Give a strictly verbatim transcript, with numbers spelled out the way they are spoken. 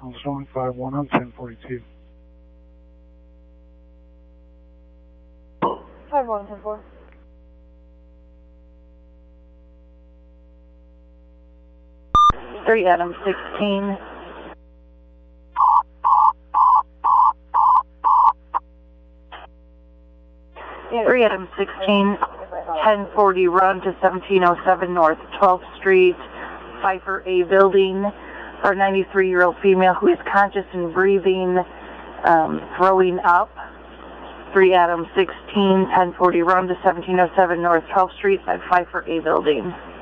I'm showing five one on ten forty-two. five one, ten four. three Adam sixteen. three Adam sixteen, ten forty run to seventeen oh seven North twelfth Street, Pfeiffer A building, for a ninety-three-year-old female who is conscious and breathing, um, throwing up. three Adam sixteen, ten forty run to seventeen oh seven North twelfth Street at Pfeiffer A building.